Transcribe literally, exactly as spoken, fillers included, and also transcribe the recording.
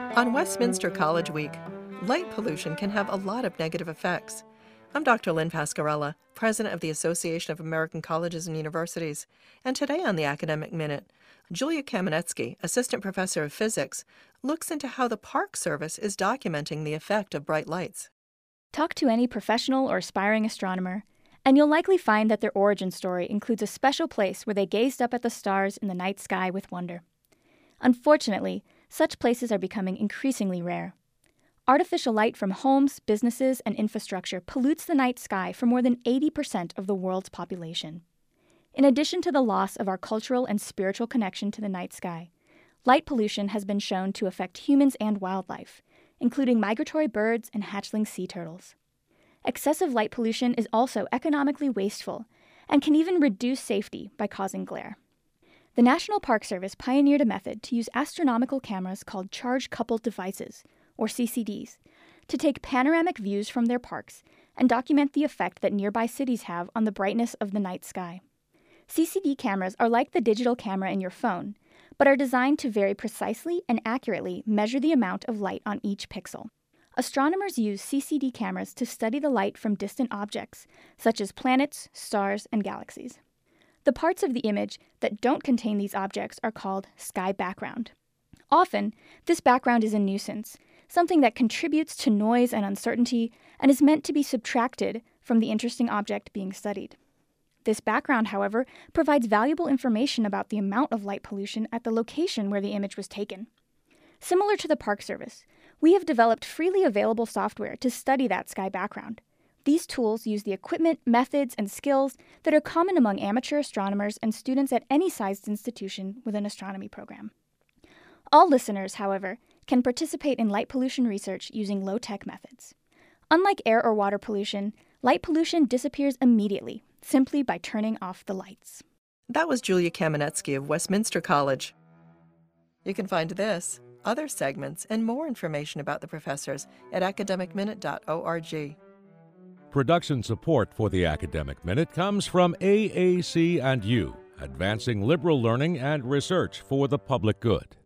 On Westminster College Week, light pollution can have a lot of negative effects. I'm Doctor Lynn Pascarella, president of the Association of American Colleges and Universities, and today on the Academic Minute, Julia Kamenetsky, assistant professor of physics, looks into how the Park Service is documenting the effect of bright lights. Talk to any professional or aspiring astronomer, and you'll likely find that their origin story includes a special place where they gazed up at the stars in the night sky with wonder. Unfortunately, such places are becoming increasingly rare. Artificial light from homes, businesses, and infrastructure pollutes the night sky for more than eighty percent of the world's population. In addition to the loss of our cultural and spiritual connection to the night sky, light pollution has been shown to affect humans and wildlife, including migratory birds and hatchling sea turtles. Excessive light pollution is also economically wasteful and can even reduce safety by causing glare. The National Park Service pioneered a method to use astronomical cameras called charge-coupled devices, or C C Ds, to take panoramic views from their parks and document the effect that nearby cities have on the brightness of the night sky. C C D cameras are like the digital camera in your phone, but are designed to very precisely and accurately measure the amount of light on each pixel. Astronomers use C C D cameras to study the light from distant objects, such as planets, stars, and galaxies. The parts of the image that don't contain these objects are called sky background. Often, this background is a nuisance, something that contributes to noise and uncertainty and is meant to be subtracted from the interesting object being studied. This background, however, provides valuable information about the amount of light pollution at the location where the image was taken. Similar to the Park Service, we have developed freely available software to study that sky background. These tools use the equipment, methods, and skills that are common among amateur astronomers and students at any sized institution with an astronomy program. All listeners, however, can participate in light pollution research using low-tech methods. Unlike air or water pollution, light pollution disappears immediately, simply by turning off the lights. That was Julia Kamenetsky of Westminster College. You can find this, other segments, and more information about the professors at academic minute dot org. Production support for the Academic Minute comes from A A C and U, advancing liberal learning and research for the public good.